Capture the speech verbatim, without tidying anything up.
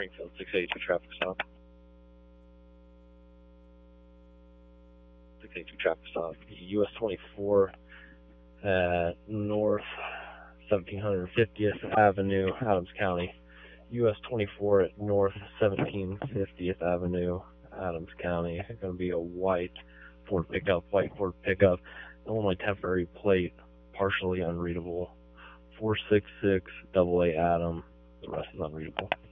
Springfield, six eighty-two traffic stop. six eighty-two traffic stop. U S twenty-four at North seventeen fiftieth Avenue, Adams County. U S twenty-four at North seventeen fiftieth Avenue, Adams County. It's going to be a white Ford pickup, white Ford pickup. Illinois temporary plate, partially unreadable. four six six double A Adam. The rest is unreadable.